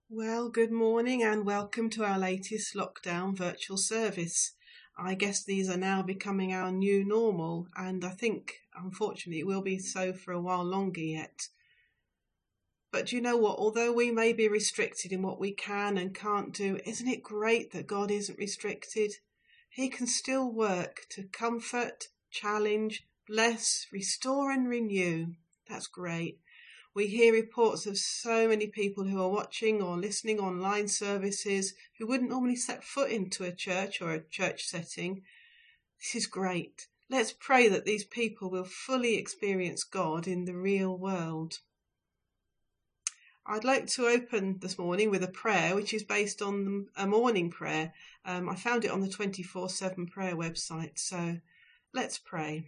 Well, good morning and welcome to our latest lockdown virtual service. I guess these are now becoming our new normal, and I think, unfortunately, it will be so for a while longer yet. But do you know what? Although we may be restricted in what we can and can't do, isn't it great that God isn't restricted? He can still work to comfort, challenge, bless, restore and renew. That's great. We hear reports of so many people who are watching or listening online services who wouldn't normally set foot into a church or a church setting. This is great. Let's pray that these people will fully experience God in the real world. I'd like to open this morning with a prayer which is based on a morning prayer. I found it on the 24/7 prayer website, so let's pray.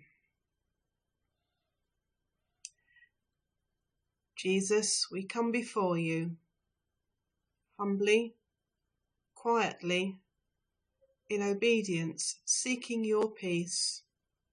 Jesus, we come before you, humbly, quietly, in obedience, seeking your peace.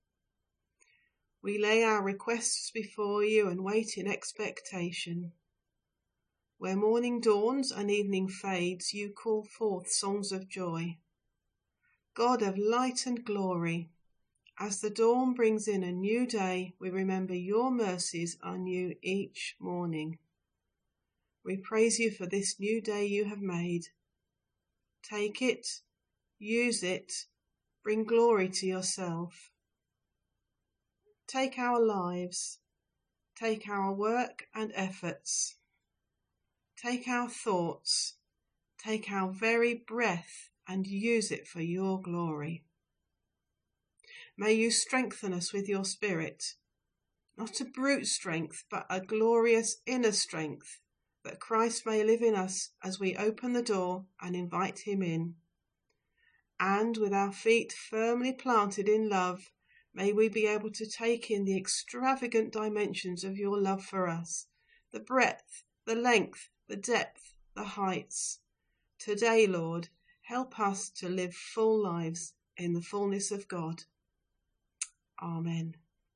We lay our requests before you and wait in expectation. Where morning dawns and evening fades, you call forth songs of joy. God of light and glory, as the dawn brings in a new day, we remember your mercies are new each morning. We praise you for this new day you have made. Take it, use it, bring glory to yourself. Take our lives, take our work and efforts, take our thoughts, take our very breath and use it for your glory. May you strengthen us with your Spirit, not a brute strength, but a glorious inner strength, that Christ may live in us as we open the door and invite him in. And with our feet firmly planted in love, may we be able to take in the extravagant dimensions of your love for us, the breadth, the length, the depth, the heights. Today, Lord, help us to live full lives in the fullness of God. Amen.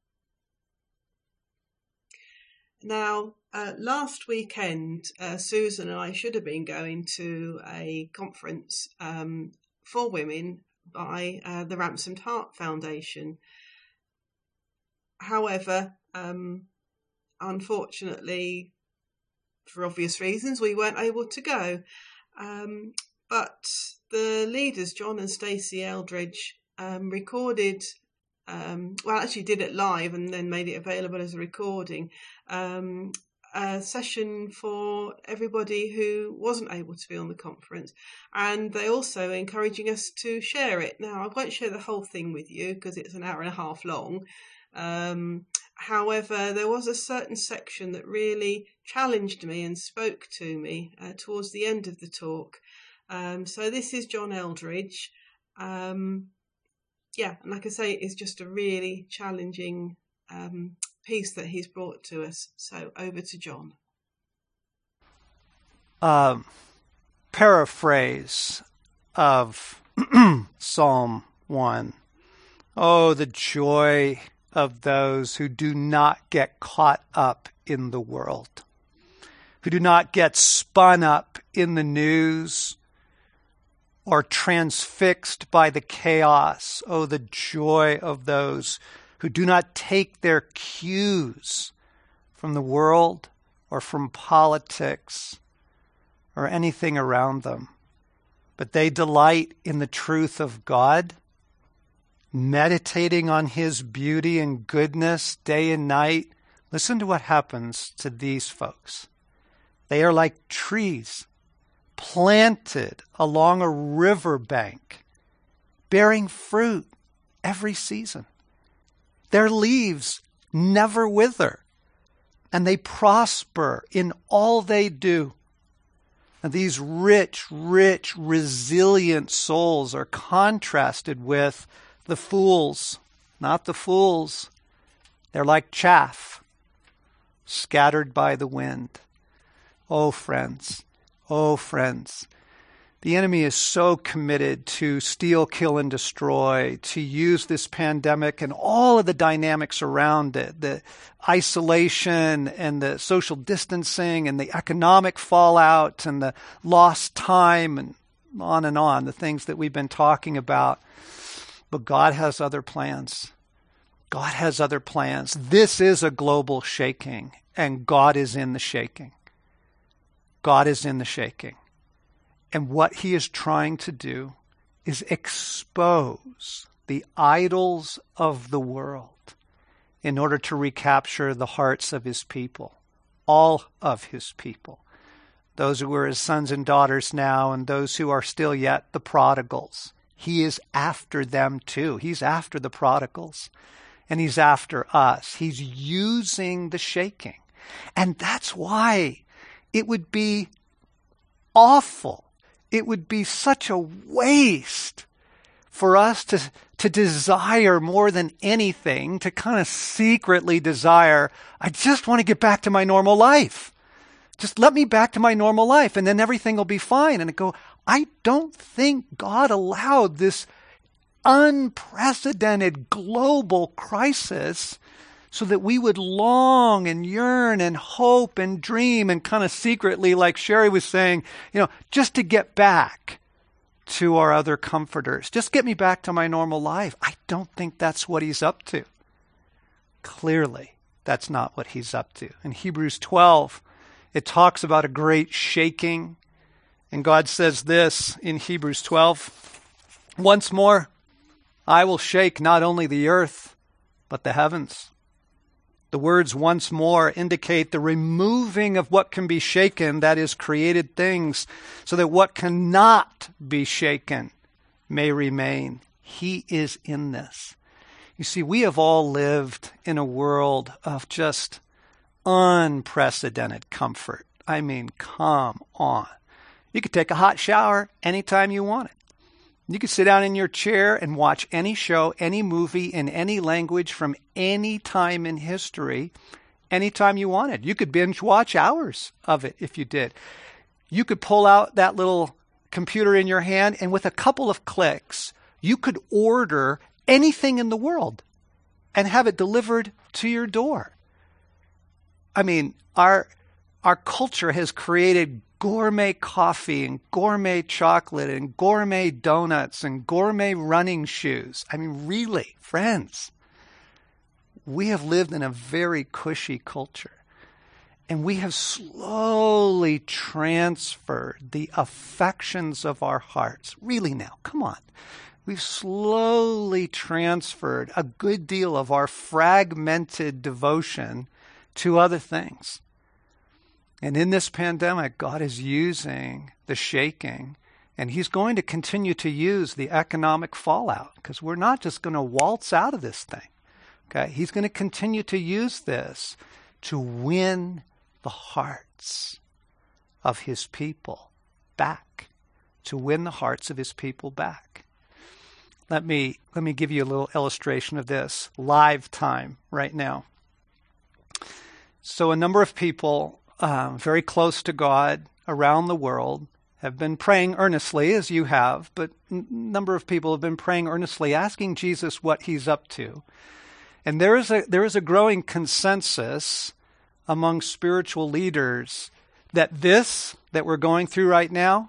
Now, last weekend, Susan and I should have been going to a conference for women by the Ransomed Heart Foundation. However, unfortunately, for obvious reasons, we weren't able to go. But the leaders, John and Stacey Eldridge, recorded actually did it live and then made it available as a recording, a session for everybody who wasn't able to be on the conference, and they also encouraging us to share it. Now, I won't share the whole thing with you because it's an hour and a half long. However, there was a certain section that really challenged me and spoke to me towards the end of the talk. So this is John Eldridge. And like I say, it's just a really challenging piece that he's brought to us. So over to John. Paraphrase of Psalm 1. Oh, the joy of those who do not get caught up in the world, who do not get spun up in the news or transfixed by the chaos. Oh, the joy of those who do not take their cues from the world or from politics or anything around them, but they delight in the truth of God, meditating on his beauty and goodness day and night. Listen to what happens to these folks. They are like trees planted along a riverbank, bearing fruit every season. Their leaves never wither, and they prosper in all they do. And these rich, resilient souls are contrasted with the fools, not the fools. They're like chaff, scattered by the wind. Oh, friends, The enemy is so committed to steal, kill, and destroy, to use this pandemic and all of the dynamics around it, the isolation and the social distancing and the economic fallout and the lost time and on, the things that we've been talking about. But God has other plans. God has other plans. This is a global shaking, and God is in the shaking. God is in the shaking. And what he is trying to do is expose the idols of the world in order to recapture the hearts of his people, all of his people, those who are his sons and daughters now and those who are still yet the prodigals. He is after them too. He's after the prodigals, and he's after us. He's using the shaking. And that's why it would be awful. It would be such a waste for us to desire more than anything, to kind of secretly desire, I just want to get back to my normal life. Just let me back to my normal life and then everything will be fine. And I go, I don't think God allowed this unprecedented global crisis so that we would long and yearn and hope and dream and kind of secretly, like Sherry was saying, just to get back to our other comforters. Just get me back to my normal life. I don't think that's what he's up to. Clearly, that's not what he's up to. In Hebrews 12, it talks about a great shaking. And God says this in Hebrews 12, once more, I will shake not only the earth, but the heavens. The words once more indicate the removing of what can be shaken, that is, created things, so that what cannot be shaken may remain. He is in this. You see, we have all lived in a world of just unprecedented comfort. I mean, come on. You could take a hot shower anytime you want it. You could sit down in your chair and watch any show, any movie in any language from any time in history, anytime you wanted. You could binge watch hours of it if you did. You could pull out that little computer in your hand, and with a couple of clicks, you could order anything in the world and have it delivered to your door. I mean, our culture has created gourmet coffee and gourmet chocolate and gourmet donuts and gourmet running shoes. I mean, really, friends, we have lived in a very cushy culture. And we have slowly transferred the affections of our hearts. Really now, come on. We've slowly transferred a good deal of our fragmented devotion to other things. And in this pandemic, God is using the shaking, and he's going to continue to use the economic fallout, because we're not just going to waltz out of this thing. Okay? He's going to continue to use this to win the hearts of his people back, to win the hearts of his people back. Let me give you a little illustration of this, live time right now. So a number of people very close to God around the world have been praying earnestly, as you have, but a number of people have been praying earnestly, asking Jesus what he's up to. And there is a growing consensus among spiritual leaders that this that we're going through right now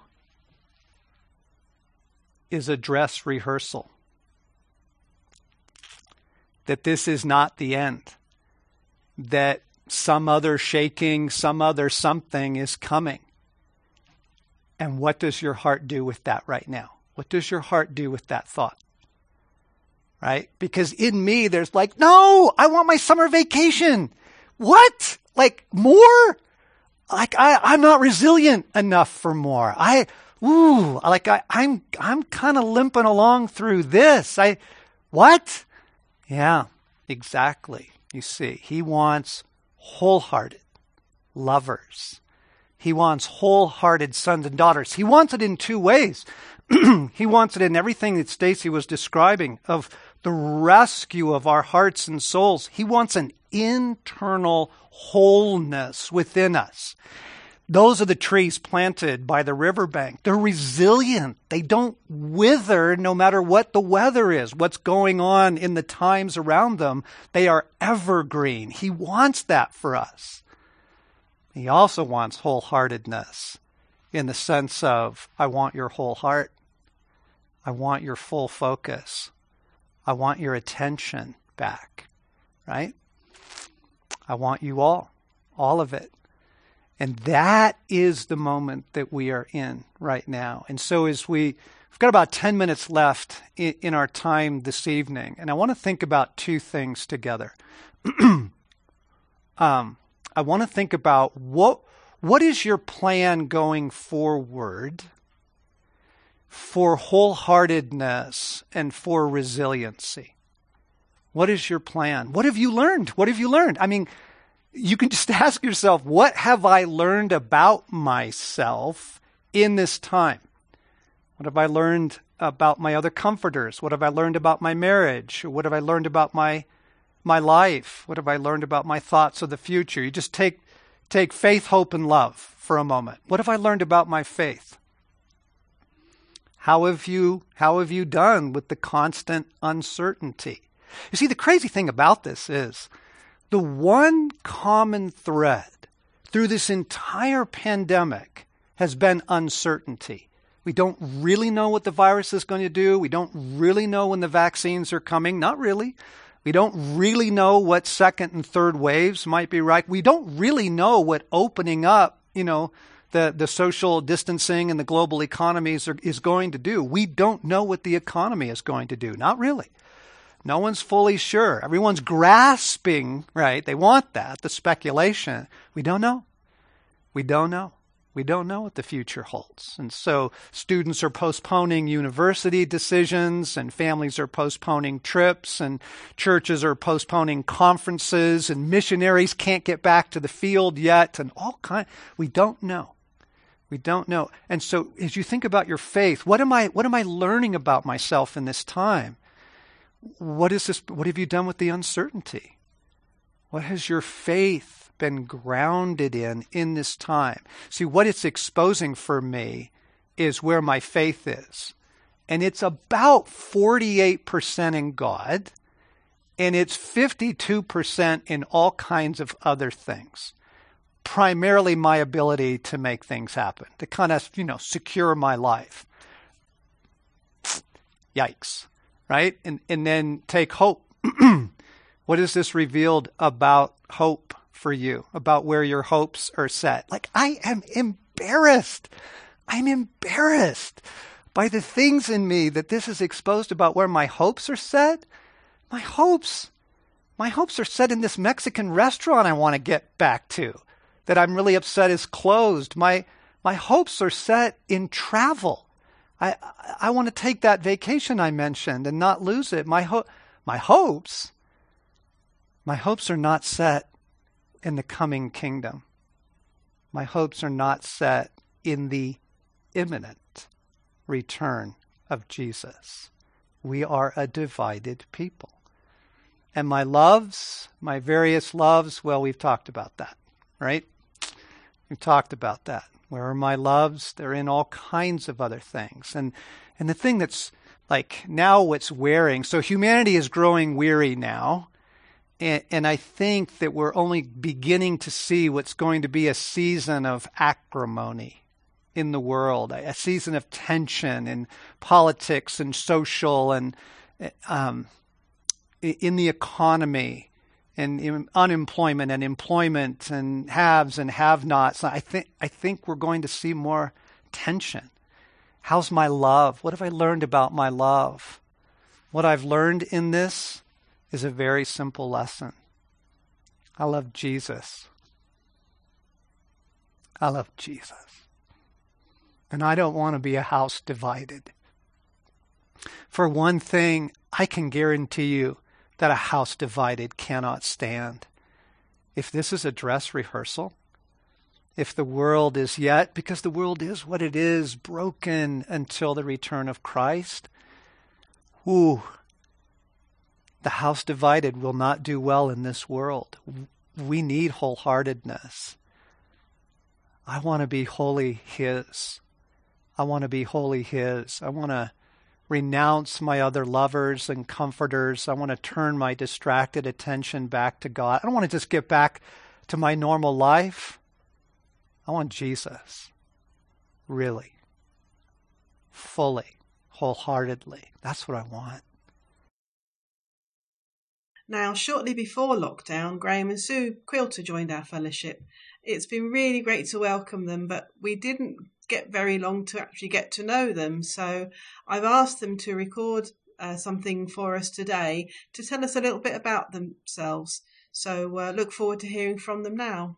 is a dress rehearsal. That this is not the end. That some other shaking, some other something is coming. And what does your heart do with that right now? What does your heart do with that thought? Right? Because in me, there's like, no, I want my summer vacation. What? Like more? Like I'm not resilient enough for more. I'm kind of limping along through this. What? Yeah, exactly. You see, he wants wholehearted lovers. He wants wholehearted sons and daughters. He wants it in two ways. He wants it in everything that Stacy was describing of the rescue of our hearts and souls. He wants an internal wholeness within us. Those are the trees planted by the riverbank. They're resilient. They don't wither no matter what the weather is, what's going on in the times around them. They are evergreen. He wants that for us. He also wants wholeheartedness in the sense of, I want your whole heart. I want your full focus. I want your attention back, right? I want you all of it. And that is the moment that we are in right now. And so as we've got about 10 minutes left in our time this evening, and I want to think about two things together. I want to think about what is your plan going forward for wholeheartedness and for resiliency? What is your plan? What have you learned? What have you learned? I mean, you can just ask yourself, what have I learned about myself in this time? What have I learned about my other comforters? What have I learned about my marriage? What have I learned about my life? What have I learned about my thoughts of the future? You just take faith, hope, and love for a moment. What have I learned about my faith? How have you done with the constant uncertainty? You see, the crazy thing about this is the one common thread through this entire pandemic has been uncertainty. We don't really know what the virus is going to do. We don't really know when the vaccines are coming. Not really. We don't really know what second and third waves might be like. We don't really know what opening up, the social distancing and the global economies is going to do. We don't know what the economy is going to do. Not really. No one's fully sure. Everyone's grasping, right? They want that, the speculation. We don't know. We don't know. We don't know what the future holds. And so students are postponing university decisions, and families are postponing trips, and churches are postponing conferences, and missionaries can't get back to the field yet, and we don't know. We don't know. And so as you think about your faith, what am I learning about myself in this time? What have you done with the uncertainty? What has your faith been grounded in this time? See, what it's exposing for me is where my faith is. And it's about 48% in God, and it's 52% in all kinds of other things. Primarily my ability to make things happen, to kind of, secure my life. Yikes. Right? And then take hope. What is this revealed about hope for you? About where your hopes are set? Like, I am embarrassed. I'm embarrassed by the things in me that this is exposed about where my hopes are set. My hopes are set in this Mexican restaurant I want to get back to that I'm really upset is closed. My hopes are set in travel. I want to take that vacation I mentioned and not lose it. My hopes are not set in the coming kingdom. My hopes are not set in the imminent return of Jesus. We are a divided people. And my various loves, well, we've talked about that, right? We've talked about that. Where are my loves? They're in all kinds of other things. And the thing that's like now what's wearing, so humanity is growing weary now. And I think that we're only beginning to see what's going to be a season of acrimony in the world, a season of tension in politics and social and in the economy. And in unemployment and employment and haves and have-nots. I think we're going to see more tension. How's my love? What have I learned about my love? What I've learned in this is a very simple lesson. I love Jesus. I love Jesus. And I don't want to be a house divided. For one thing, I can guarantee you that a house divided cannot stand. If this is a dress rehearsal, if the world is yet, because the world is what it is, broken until the return of Christ, the house divided will not do well in this world. We need wholeheartedness. I want to be wholly His. I want to be wholly His. I want to renounce my other lovers and comforters. I want to turn my distracted attention back to God. I don't want to just get back to my normal life. I want Jesus. Really. Fully. Wholeheartedly. That's what I want. Now, shortly before lockdown, Graham and Sue Quilter joined our fellowship. It's been really great to welcome them, but we didn't get very long to actually get to know them. So I've asked them to record something for us today to tell us a little bit about themselves. So look forward to hearing from them now.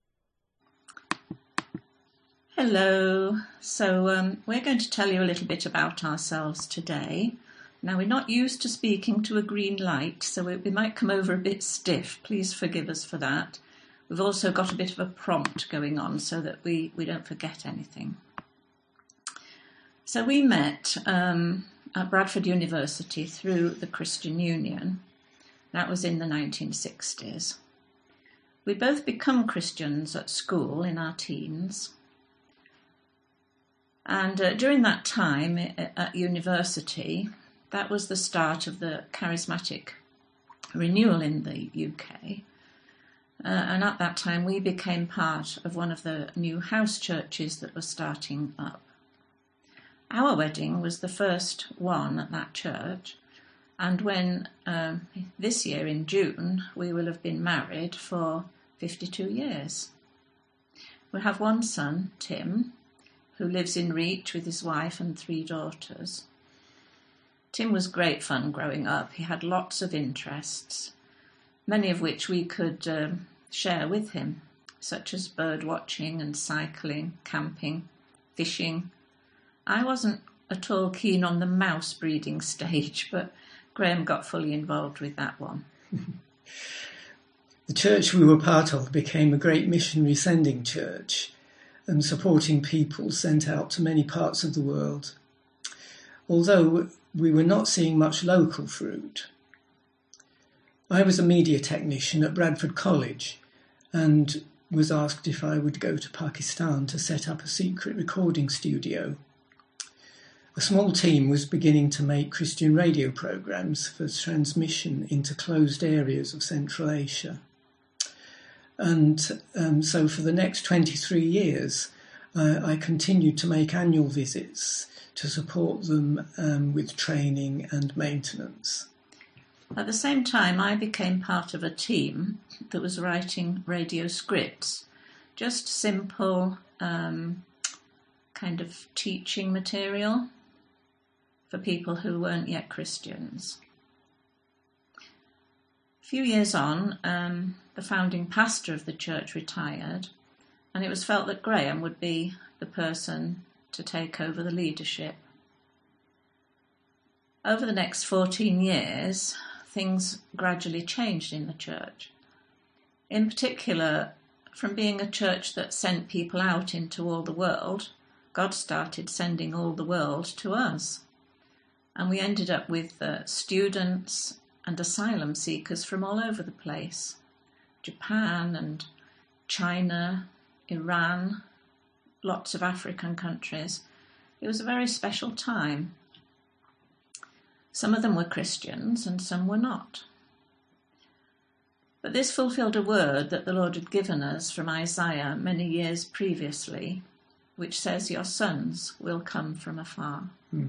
Hello. So we're going to tell you a little bit about ourselves today. Now, we're not used to speaking to a green light, so we might come over a bit stiff. Please forgive us for that. We've also got a bit of a prompt going on so that we don't forget anything. So we met at Bradford University through the Christian Union. That was in the 1960s. We'd both become Christians at school in our teens. And during that time at university, that was the start of the charismatic renewal in the UK. And at that time, we became part of one of the new house churches that was starting up. Our wedding was the first one at that church. And when this year in June, we will have been married for 52 years. We have one son, Tim, who lives in Reach with his wife and 3 daughters. Tim was great fun growing up. He had lots of interests, many of which we could share with him, such as bird watching and cycling, camping, fishing. I wasn't at all keen on the mouse breeding stage, but Graham got fully involved with that one. The church we were part of became a great missionary sending church and supporting people sent out to many parts of the world. Although we were not seeing much local fruit. I was a media technician at Bradford College and was asked if I would go to Pakistan to set up a secret recording studio. A small team was beginning to make Christian radio programmes for transmission into closed areas of Central Asia. And so for the next 23 years, I continued to make annual visits to support them with training and maintenance. At the same time, I became part of a team that was writing radio scripts, just simple kind of teaching material for people who weren't yet Christians. A few years on, the founding pastor of the church retired, and it was felt that Graham would be the person to take over the leadership. Over the next 14 years, things gradually changed in the church. In particular, from being a church that sent people out into all the world, God started sending all the world to us. And we ended up with students and asylum seekers from all over the place. Japan and China, Iran, lots of African countries. It was a very special time. Some of them were Christians and some were not. But this fulfilled a word that the Lord had given us from Isaiah many years previously, which says, "Your sons will come from afar."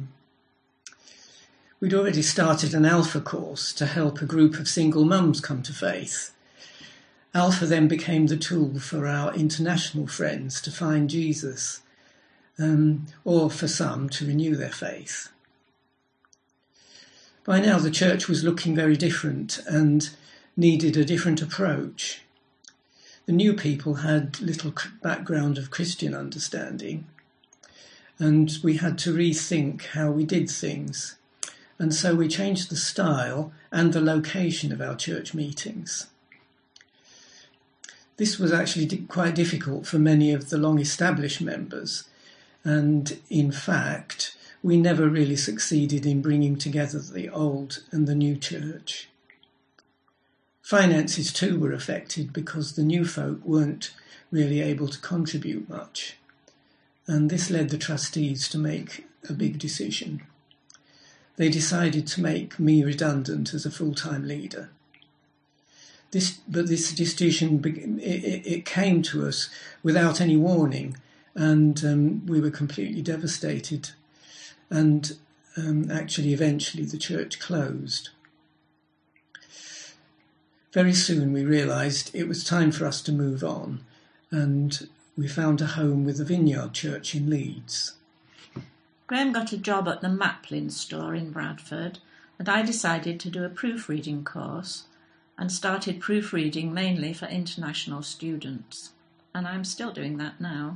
We'd already started an Alpha course to help a group of single mums come to faith. Alpha then became the tool for our international friends to find Jesus, or for some to renew their faith. By now the church was looking very different and needed a different approach. The new people had little background of Christian understanding, and we had to rethink how we did things. And so we changed the style and the location of our church meetings. This was actually quite difficult for many of the long-established members, and in fact, we never really succeeded in bringing together the old and the new church. Finances too were affected because the new folk weren't really able to contribute much. And this led the trustees to make a big decision. They decided to make me redundant as a full-time leader. This decision, it came to us without any warning, and we were completely devastated. And actually, eventually, the church closed. Very soon we realised it was time for us to move on, and we found a home with the Vineyard Church in Leeds. Graham got a job at the Maplin store in Bradford, and I decided to do a proofreading course and started proofreading mainly for international students. And I'm still doing that now.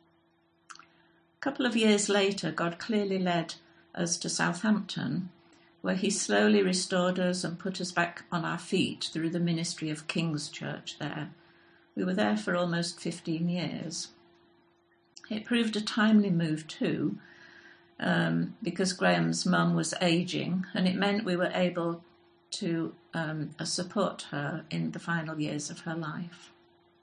A couple of years later, God clearly led us to Southampton, where he slowly restored us and put us back on our feet through the ministry of King's Church there. We were there for almost 15 years. It proved a timely move too, because Graham's mum was ageing, and it meant we were able to support her in the final years of her life.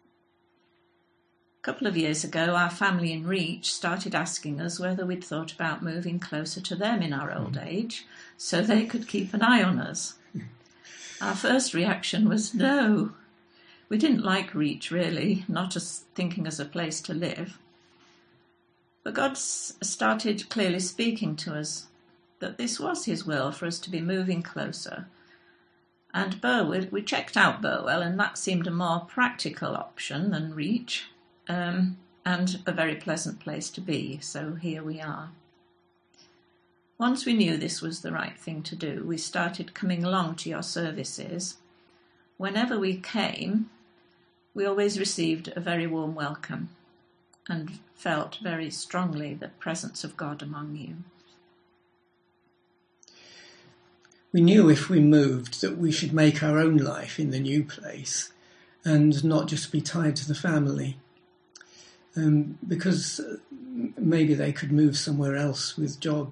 A couple of years ago, our family in Reach started asking us whether we'd thought about moving closer to them in our old age so they could keep an eye on us. Our first reaction was no. We didn't like Reach, really, not as thinking as a place to live. But God started clearly speaking to us that this was his will for us to be moving closer. And Burwell, we checked out Burwell, and that seemed a more practical option than Reach, and a very pleasant place to be, so here we are. Once we knew this was the right thing to do, we started coming along to your services. Whenever we came, we always received a very warm welcome and felt very strongly the presence of God among you. We knew if we moved that we should make our own life in the new place and not just be tied to the family, because maybe they could move somewhere else with job.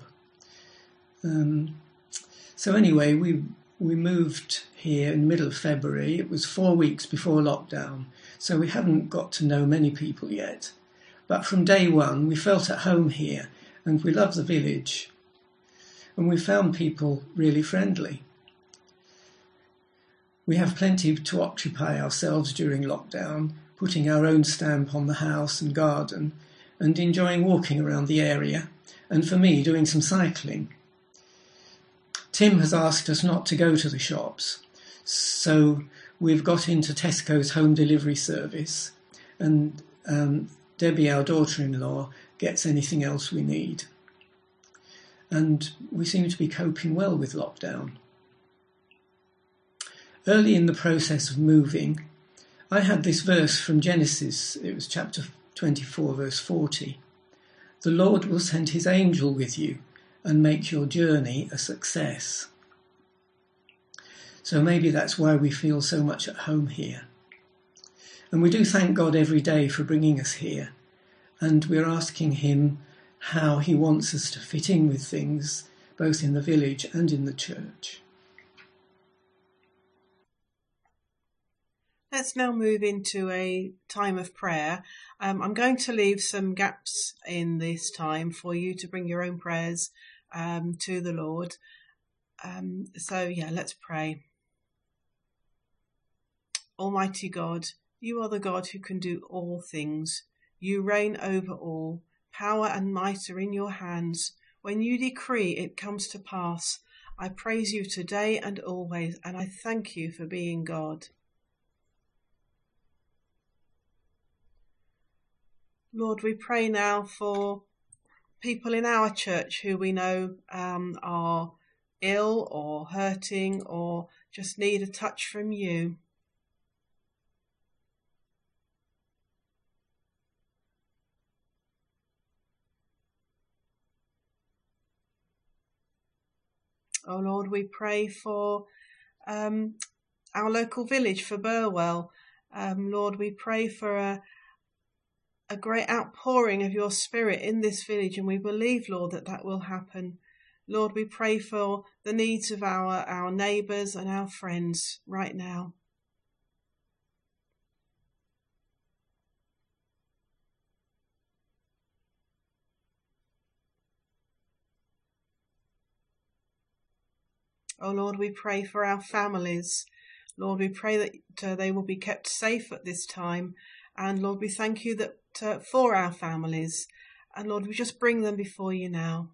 So anyway, we moved here in the middle of February. It was 4 weeks before lockdown, so we hadn't got to know many people yet. But from day one, we felt at home here, and we love the village. And we found people really friendly. We have plenty to occupy ourselves during lockdown, putting our own stamp on the house and garden, and enjoying walking around the area, and for me, doing some cycling. Tim has asked us not to go to the shops, so we've got into Tesco's home delivery service, and Debbie, our daughter-in-law, gets anything else we need. And we seem to be coping well with lockdown. Early in the process of moving, I had this verse from Genesis. It was chapter 24, verse 40. The Lord will send his angel with you and make your journey a success. So maybe that's why we feel so much at home here. And we do thank God every day for bringing us here. And we're asking him how he wants us to fit in with things, both in the village and in the church. Let's now move into a time of prayer. I'm going to leave some gaps in this time for you to bring your own prayers to the Lord. Let's pray. Almighty God, you are the God who can do all things. You reign over all. Power and might are in your hands. When you decree, it comes to pass. I praise you today and always, and I thank you for being God. Lord, we pray now for people in our church who we know are ill or hurting or just need a touch from you. Oh Lord, we pray for our local village, for Burwell. Lord, we pray for a great outpouring of your spirit in this village, and we believe, Lord, that will happen. Lord, we pray for the needs of our neighbours and our friends right now. Oh Lord, we pray for our families. Lord, we pray that they will be kept safe at this time. And Lord, we thank you that for our families. And Lord, we just bring them before you now.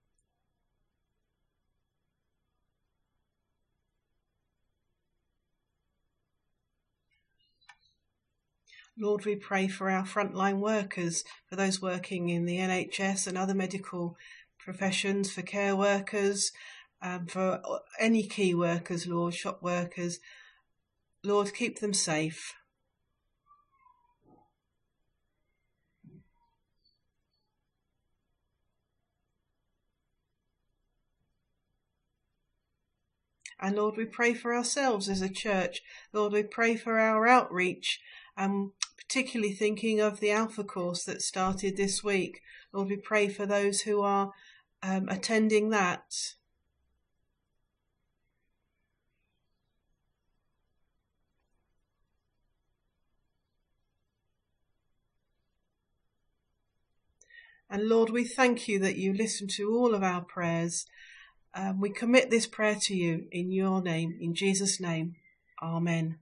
Lord, we pray for our frontline workers, for those working in the NHS and other medical professions, for care workers, for any key workers, Lord, shop workers. Lord, keep them safe. And Lord, we pray for ourselves as a church. Lord, we pray for our outreach, particularly thinking of the Alpha course that started this week. Lord, we pray for those who are attending that. And Lord, we thank you that you listen to all of our prayers. We commit this prayer to you in your name, in Jesus' name. Amen.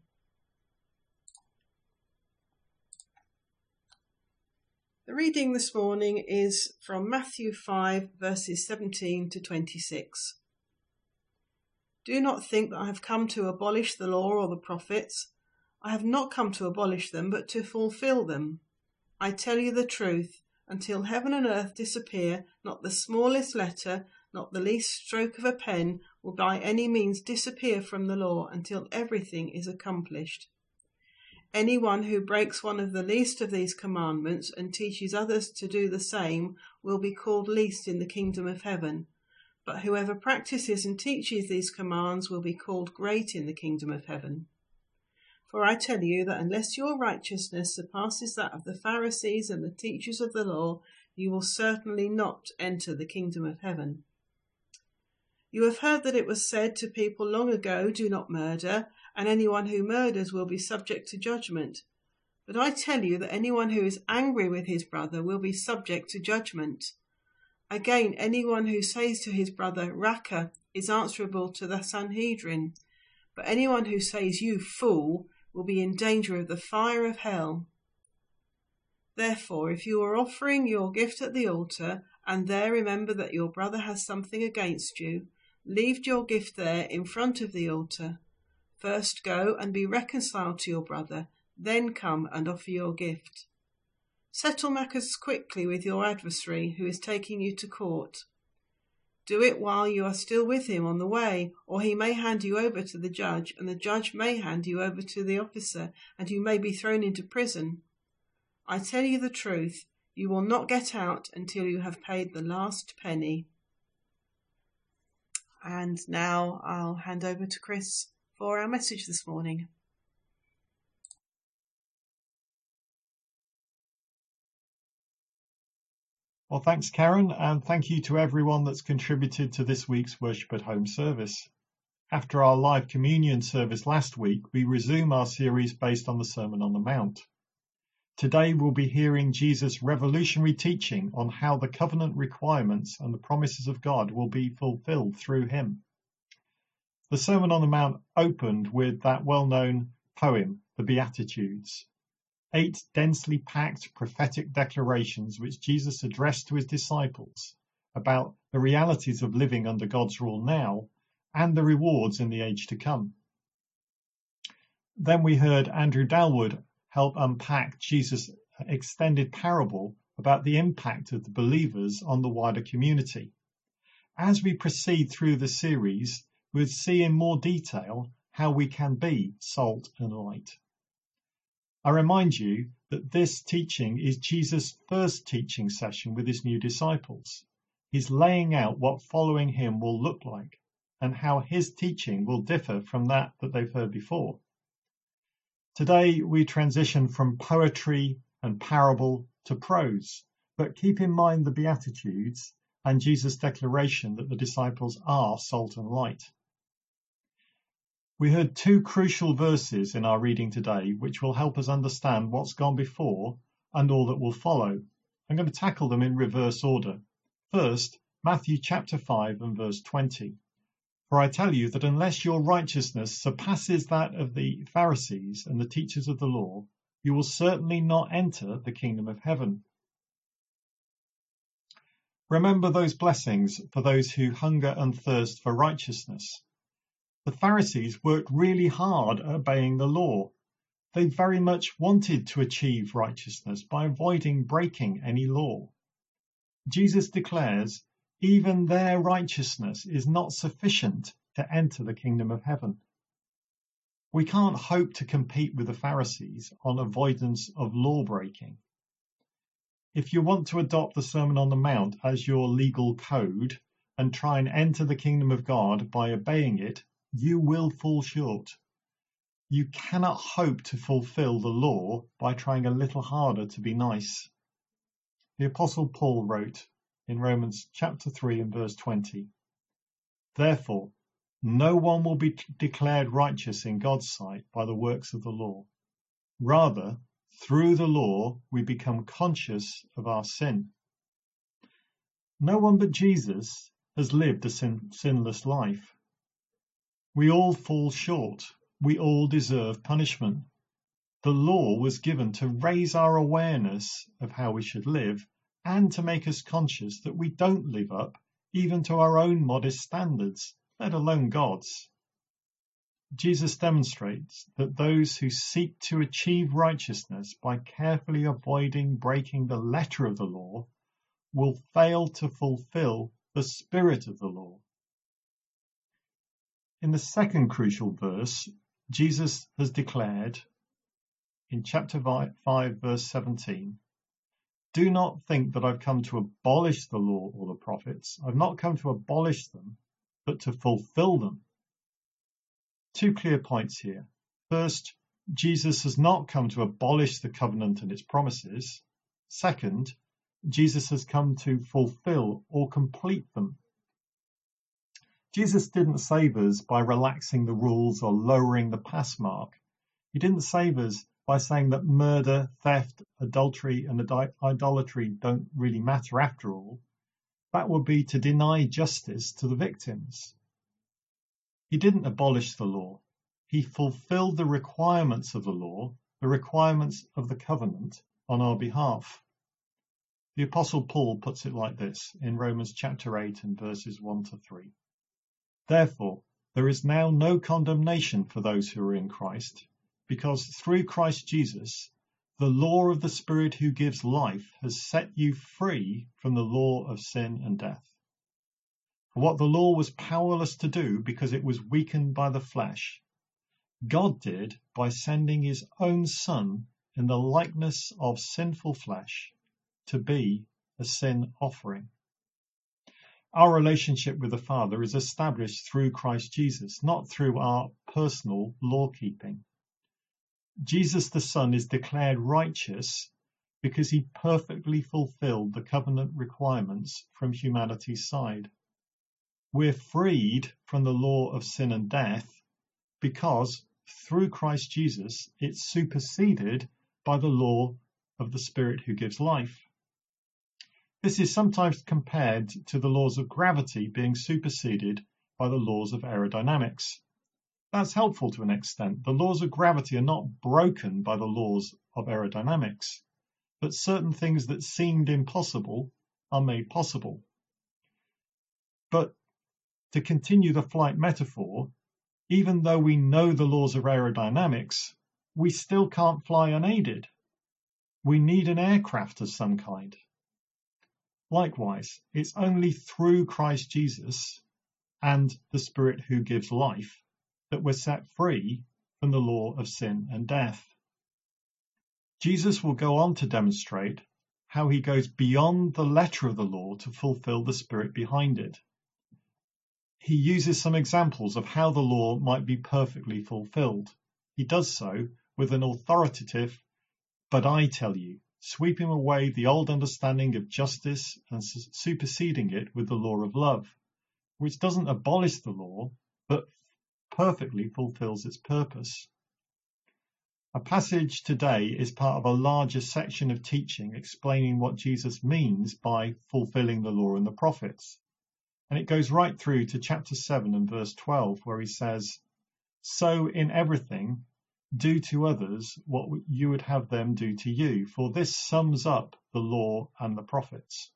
The reading this morning is from Matthew 5, verses 17 to 26. Do not think that I have come to abolish the law or the prophets. I have not come to abolish them, but to fulfill them. I tell you the truth, until heaven and earth disappear, not the smallest letter, not the least stroke of a pen will by any means disappear from the law until everything is accomplished. Anyone who breaks one of the least of these commandments and teaches others to do the same will be called least in the kingdom of heaven. But whoever practices and teaches these commands will be called great in the kingdom of heaven. For I tell you that unless your righteousness surpasses that of the Pharisees and the teachers of the law, you will certainly not enter the kingdom of heaven. You have heard that it was said to people long ago, do not murder, and anyone who murders will be subject to judgment. But I tell you that anyone who is angry with his brother will be subject to judgment. Again, anyone who says to his brother, Raca, is answerable to the Sanhedrin. But anyone who says, you fool, will be in danger of the fire of hell. Therefore, if you are offering your gift at the altar, and there remember that your brother has something against you, leave your gift there in front of the altar. First go and be reconciled to your brother, then come and offer your gift. Settle matters quickly with your adversary who is taking you to court. Do it while you are still with him on the way, or he may hand you over to the judge, and the judge may hand you over to the officer, and you may be thrown into prison. I tell you the truth, you will not get out until you have paid the last penny. And now I'll hand over to Chris for our message this morning. Well, thanks, Karen, and thank you to everyone that's contributed to this week's Worship at Home service. After our live communion service last week, we resume our series based on the Sermon on the Mount. Today we'll be hearing Jesus' revolutionary teaching on how the covenant requirements and the promises of God will be fulfilled through him. The Sermon on the Mount opened with that well-known poem, the Beatitudes. 8 densely packed prophetic declarations which Jesus addressed to his disciples about the realities of living under God's rule now and the rewards in the age to come. Then we heard Andrew Dalwood help unpack Jesus' extended parable about the impact of the believers on the wider community. As we proceed through the series, we'll see in more detail how we can be salt and light. I remind you that this teaching is Jesus' first teaching session with his new disciples. He's laying out what following him will look like and how his teaching will differ from that they've heard before. Today we transition from poetry and parable to prose, but keep in mind the Beatitudes and Jesus' declaration that the disciples are salt and light. We heard 2 crucial verses in our reading today, which will help us understand what's gone before and all that will follow. I'm going to tackle them in reverse order. First, Matthew chapter 5 and verse 20. For I tell you that unless your righteousness surpasses that of the Pharisees and the teachers of the law, you will certainly not enter the kingdom of heaven. Remember those blessings for those who hunger and thirst for righteousness. The Pharisees worked really hard at obeying the law. They very much wanted to achieve righteousness by avoiding breaking any law. Jesus declares even their righteousness is not sufficient to enter the kingdom of heaven. We can't hope to compete with the Pharisees on avoidance of law breaking. If you want to adopt the Sermon on the Mount as your legal code and try and enter the kingdom of God by obeying it, you will fall short. You cannot hope to fulfill the law by trying a little harder to be nice. The Apostle Paul wrote in Romans chapter 3 and verse 20, "Therefore, no one will be declared righteous in God's sight by the works of the law. Rather, through the law, we become conscious of our sin." No one but Jesus has lived a sinless life. We all fall short. We all deserve punishment. The law was given to raise our awareness of how we should live and to make us conscious that we don't live up even to our own modest standards, let alone God's. Jesus demonstrates that those who seek to achieve righteousness by carefully avoiding breaking the letter of the law will fail to fulfill the spirit of the law. In the second crucial verse, Jesus has declared in chapter 5, verse 17, "Do not think that I've come to abolish the law or the prophets. I've not come to abolish them, but to fulfill them." Two clear points here. First, Jesus has not come to abolish the covenant and its promises. Second, Jesus has come to fulfill or complete them. Jesus didn't save us by relaxing the rules or lowering the pass mark. He didn't save us by saying that murder, theft, adultery, and idolatry don't really matter after all. That would be to deny justice to the victims. He didn't abolish the law. He fulfilled the requirements of the law, the requirements of the covenant, on our behalf. The Apostle Paul puts it like this in Romans chapter 8 and verses 1 to 3. "Therefore, there is now no condemnation for those who are in Christ, because through Christ Jesus, the law of the Spirit who gives life has set you free from the law of sin and death. For what the law was powerless to do because it was weakened by the flesh, God did by sending his own Son in the likeness of sinful flesh to be a sin offering." Our relationship with the Father is established through Christ Jesus, not through our personal law-keeping. Jesus the Son is declared righteous because he perfectly fulfilled the covenant requirements from humanity's side. We're freed from the law of sin and death because through Christ Jesus it's superseded by the law of the Spirit who gives life. This is sometimes compared to the laws of gravity being superseded by the laws of aerodynamics. That's helpful to an extent. The laws of gravity are not broken by the laws of aerodynamics, but certain things that seemed impossible are made possible. But to continue the flight metaphor, even though we know the laws of aerodynamics, we still can't fly unaided. We need an aircraft of some kind. Likewise, it's only through Christ Jesus and the Spirit who gives life that we're set free from the law of sin and death. Jesus will go on to demonstrate how he goes beyond the letter of the law to fulfill the spirit behind it. He uses some examples of how the law might be perfectly fulfilled. He does so with an authoritative, "but I tell you," sweeping away the old understanding of justice and superseding it with the law of love, which doesn't abolish the law, but perfectly fulfills its purpose. A passage today is part of a larger section of teaching explaining what Jesus means by fulfilling the law and the prophets. And it goes right through to chapter 7 and verse 12, where he says, "So in everything, do to others what you would have them do to you, for this sums up the law and the prophets."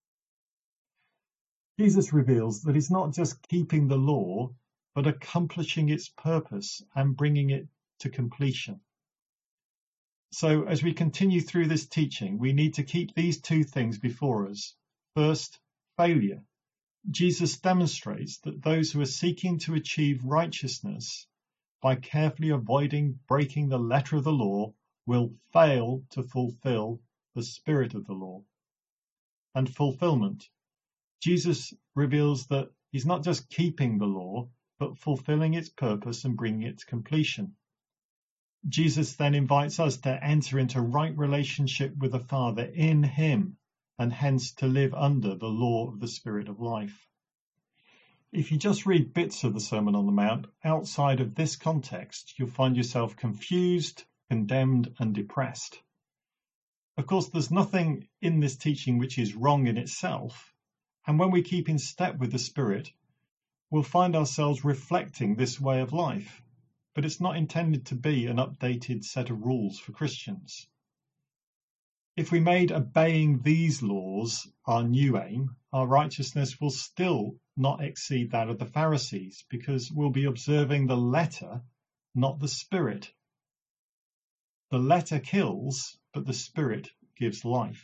Jesus reveals that he's not just keeping the law, but accomplishing its purpose and bringing it to completion. So as we continue through this teaching, we need to keep these two things before us. First, failure. Jesus demonstrates that those who are seeking to achieve righteousness by carefully avoiding breaking the letter of the law will fail to fulfill the spirit of the law. And fulfillment. Jesus reveals that he's not just keeping the law, but fulfilling its purpose and bringing it to completion. Jesus then invites us to enter into right relationship with the Father in him, and hence to live under the law of the Spirit of life. If you just read bits of the Sermon on the Mount outside of this context, you'll find yourself confused, condemned, and depressed. Of course, there's nothing in this teaching which is wrong in itself, and when we keep in step with the Spirit, we'll find ourselves reflecting this way of life. But it's not intended to be an updated set of rules for Christians. If we made obeying these laws our new aim, our righteousness will still not exceed that of the Pharisees, because we'll be observing the letter, not the spirit. The letter kills, but the Spirit gives life.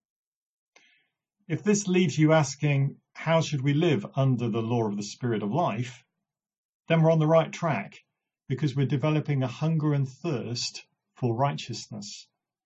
If this leaves you asking, how should we live under the law of the Spirit of life? Then we're on the right track, because we're developing a hunger and thirst for righteousness.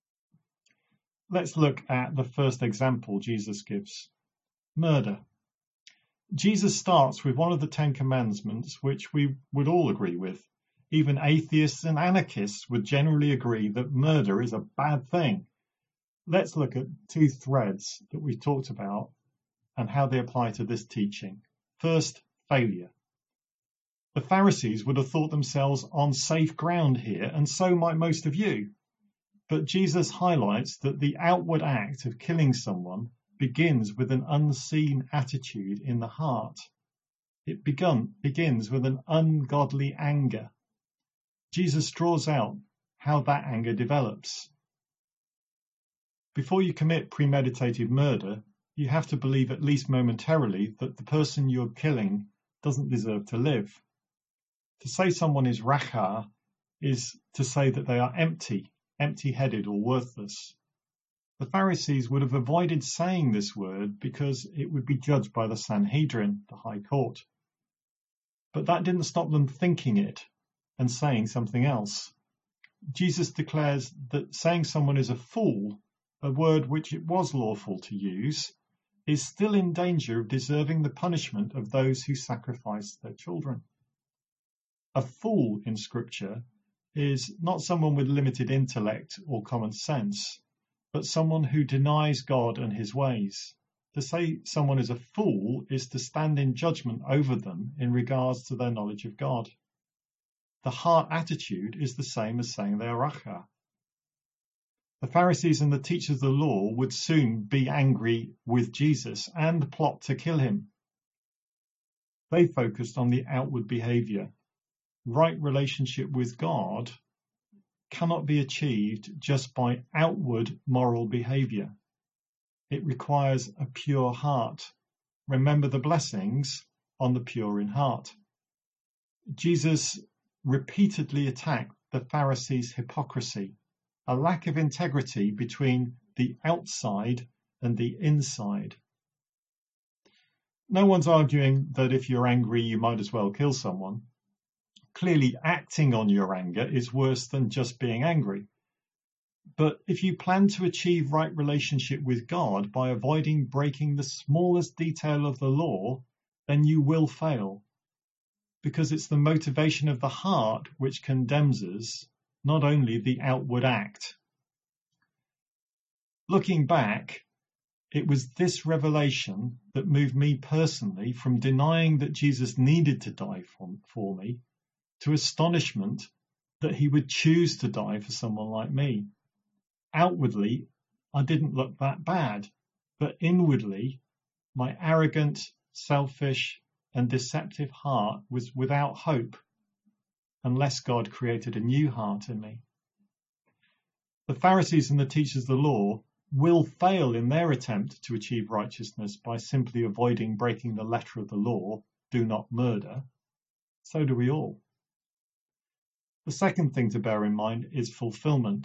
Let's look at the first example Jesus gives. Murder. Jesus starts with one of the 10 commandments, which we would all agree with. Even atheists and anarchists would generally agree that murder is a bad thing. Let's look at two threads that we talked about and how they apply to this teaching. First, failure. The Pharisees would have thought themselves on safe ground here, and so might most of you. But Jesus highlights that the outward act of killing someone begins with an unseen attitude in the heart. It begins with an ungodly anger. Jesus draws out how that anger develops. Before you commit premeditated murder, you have to believe at least momentarily that the person you're killing doesn't deserve to live. To say someone is racha is to say that they are empty-headed or worthless. The Pharisees would have avoided saying this word because it would be judged by the Sanhedrin, the High Court. But that didn't stop them thinking it and saying something else. Jesus declares that saying someone is a fool, a word which it was lawful to use, is still in danger of deserving the punishment of those who sacrifice their children. A fool in Scripture is not someone with limited intellect or common sense, but someone who denies God and his ways. To say someone is a fool is to stand in judgment over them in regards to their knowledge of God. The heart attitude is the same as saying they are racha. The Pharisees and the teachers of the law would soon be angry with Jesus and plot to kill him. They focused on the outward behavior. Right relationship with God cannot be achieved just by outward moral behavior. It requires a pure heart. Remember the blessings on the pure in heart. Jesus repeatedly attacked the Pharisees' hypocrisy, a lack of integrity between the outside and the inside. No one's arguing that if you're angry, you might as well kill someone. Clearly, acting on your anger is worse than just being angry. But if you plan to achieve right relationship with God by avoiding breaking the smallest detail of the law, then you will fail. Because it's the motivation of the heart which condemns us, not only the outward act. Looking back, it was this revelation that moved me personally from denying that Jesus needed to die for me to astonishment that he would choose to die for someone like me. Outwardly, I didn't look that bad, but inwardly, my arrogant, selfish, and deceptive heart was without hope unless God created a new heart in me. The Pharisees and the teachers of the law will fail in their attempt to achieve righteousness by simply avoiding breaking the letter of the law, do not murder. So do we all. The second thing to bear in mind is fulfillment.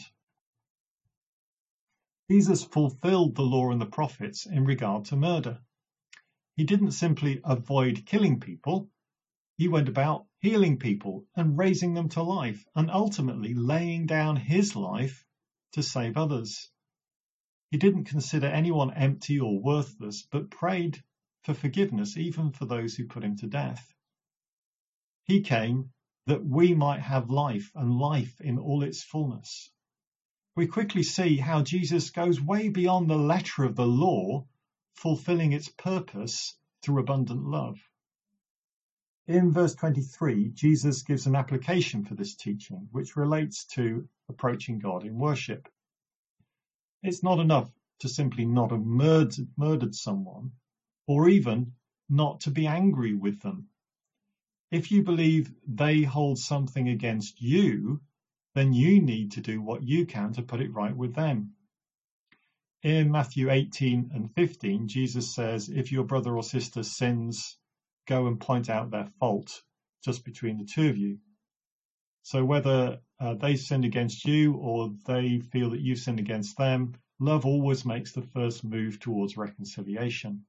Jesus fulfilled the law and the prophets in regard to murder. He didn't simply avoid killing people. He went about healing people and raising them to life and ultimately laying down his life to save others. He didn't consider anyone empty or worthless, but prayed for forgiveness even for those who put him to death. He came that we might have life and life in all its fullness. We quickly see how Jesus goes way beyond the letter of the law, fulfilling its purpose through abundant love. In verse 23, Jesus gives an application for this teaching, which relates to approaching God in worship. It's not enough to simply not have murdered someone, or even not to be angry with them. If you believe they hold something against you, then you need to do what you can to put it right with them. In Matthew 18 and 15, Jesus says, if your brother or sister sins, go and point out their fault just between the two of you. So whether they sinned against you or they feel that you've sinned against them, love always makes the first move towards reconciliation.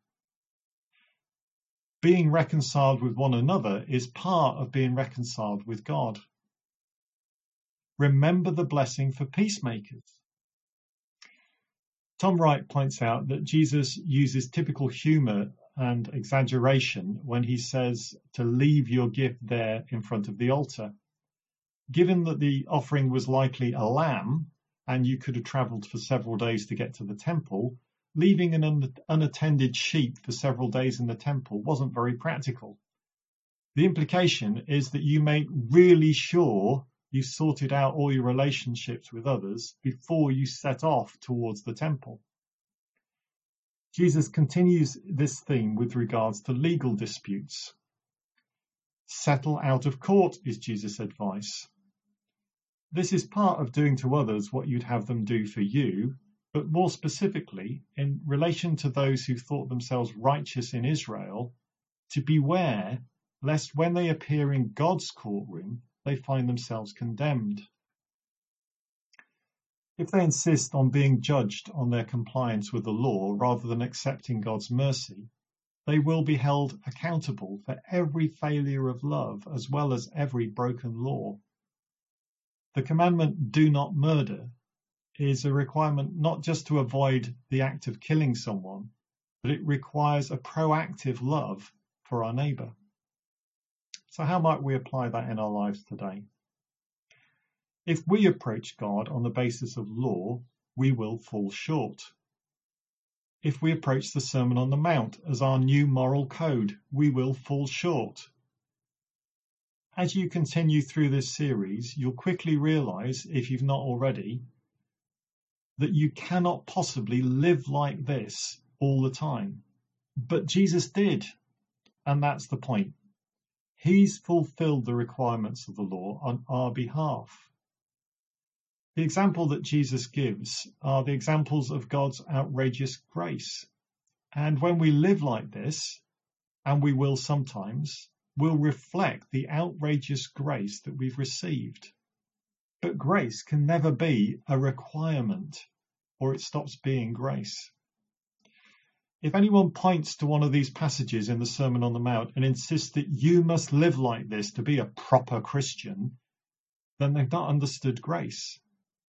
Being reconciled with one another is part of being reconciled with God. Remember the blessing for peacemakers. Tom Wright points out that Jesus uses typical humour and exaggeration when he says to leave your gift there in front of the altar. Given that the offering was likely a lamb, and you could have travelled for several days to get to the temple, leaving an unattended sheep for several days in the temple wasn't very practical. The implication is that you make really sure you sorted out all your relationships with others before you set off towards the temple. Jesus continues this theme with regards to legal disputes. Settle out of court is Jesus' advice. This is part of doing to others what you'd have them do for you, but more specifically, in relation to those who thought themselves righteous in Israel, to beware lest when they appear in God's courtroom, they find themselves condemned. If they insist on being judged on their compliance with the law rather than accepting God's mercy, they will be held accountable for every failure of love as well as every broken law. The commandment, do not murder, is a requirement not just to avoid the act of killing someone, but it requires a proactive love for our neighbour. So how might we apply that in our lives today? If we approach God on the basis of law, we will fall short. If we approach the Sermon on the Mount as our new moral code, we will fall short. As you continue through this series, you'll quickly realise, if you've not already, that you cannot possibly live like this all the time. But Jesus did, and that's the point. He's fulfilled the requirements of the law on our behalf. The example that Jesus gives are the examples of God's outrageous grace. And when we live like this, and we will sometimes, we'll reflect the outrageous grace that we've received. But grace can never be a requirement, or it stops being grace. If anyone points to one of these passages in the Sermon on the Mount and insists that you must live like this to be a proper Christian, then they've not understood grace.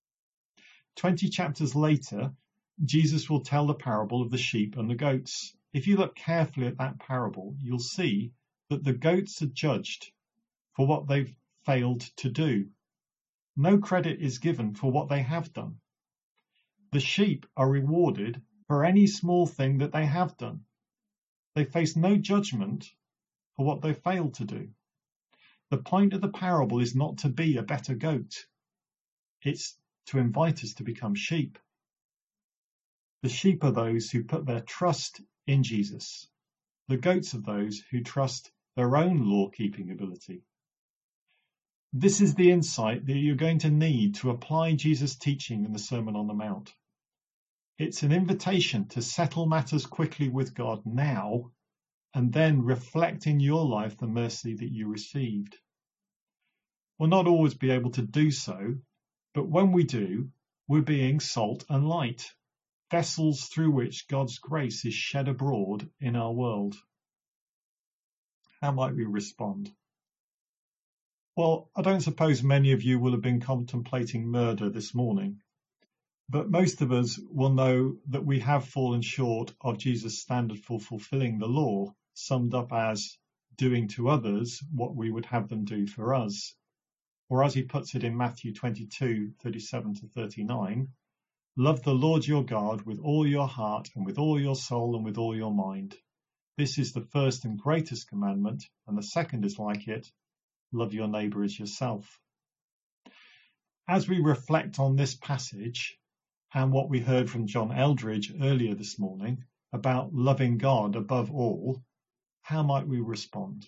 20 chapters later, Jesus will tell the parable of the sheep and the goats. If you look carefully at that parable, you'll see that the goats are judged for what they've failed to do. No credit is given for what they have done. The sheep are rewarded for any small thing that they have done. They face no judgment for what they failed to do. The point of the parable is not to be a better goat. It's to invite us to become sheep. The sheep are those who put their trust in Jesus. the goats of those who trust their own law-keeping ability. This is the insight that you're going to need to apply Jesus' teaching in the Sermon on the Mount. It's an invitation to settle matters quickly with God now, and then reflect in your life the mercy that you received. We'll not always be able to do so, but when we do, we're being salt and light, vessels through which God's grace is shed abroad in our world. How might we respond? Well, I don't suppose many of you will have been contemplating murder this morning, but most of us will know that we have fallen short of Jesus' standard for fulfilling the law, summed up as doing to others what we would have them do for us. Or as he puts it in Matthew 22:37-39, love the Lord your God with all your heart and with all your soul and with all your mind. This is the first and greatest commandment, and the second is like it, love your neighbour as yourself. As we reflect on this passage and what we heard from John Eldridge earlier this morning about loving God above all, how might we respond?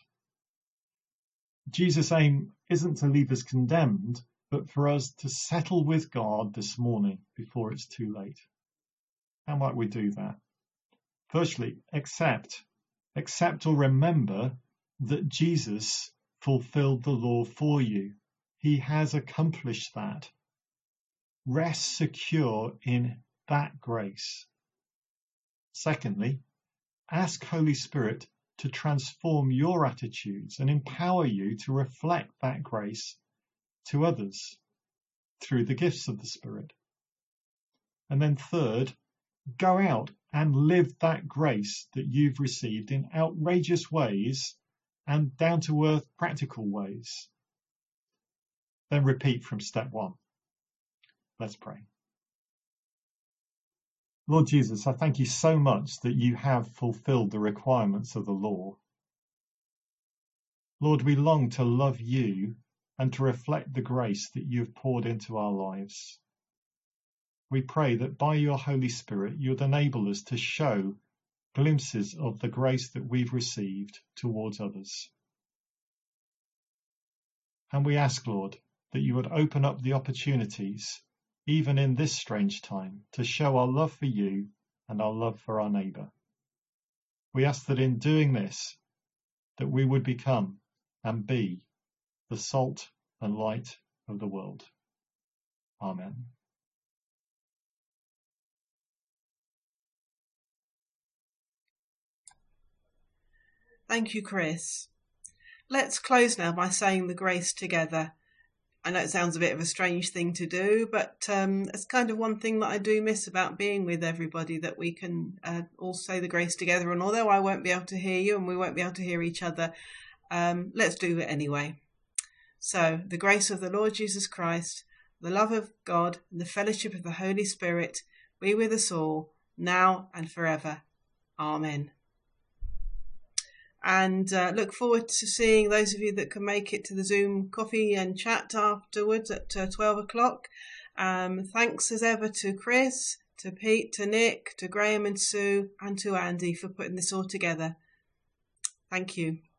Jesus' aim isn't to leave us condemned, but for us to settle with God this morning before it's too late. How might we do that? Firstly, accept or remember that Jesus fulfilled the law for you. He has accomplished that. Rest secure in that grace. Secondly, ask Holy Spirit to transform your attitudes and empower you to reflect that grace to others through the gifts of the Spirit. And then third, go out and live that grace that you've received in outrageous ways and down-to-earth practical ways. Then repeat from step 1. Let's pray. Lord Jesus, I thank you so much that you have fulfilled the requirements of the law. Lord, we long to love you and to reflect the grace that you have poured into our lives. We pray that by your Holy Spirit, you'd enable us to show glimpses of the grace that we've received towards others. And we ask, Lord, that you would open up the opportunities, even in this strange time, to show our love for you and our love for our neighbour. We ask that in doing this, that we would become and be the salt and light of the world. Amen. Thank you, Chris. Let's close now by saying the grace together. I know it sounds a bit of a strange thing to do, but it's kind of one thing that I do miss about being with everybody, that we can all say the grace together. And although I won't be able to hear you and we won't be able to hear each other, let's do it anyway. So, the grace of the Lord Jesus Christ, the love of God, and the fellowship of the Holy Spirit be with us all, now and forever. Amen. And look forward to seeing those of you that can make it to the Zoom coffee and chat afterwards at 12 o'clock. Thanks as ever to Chris, to Pete, to Nick, to Graham and Sue, and to Andy for putting this all together. Thank you.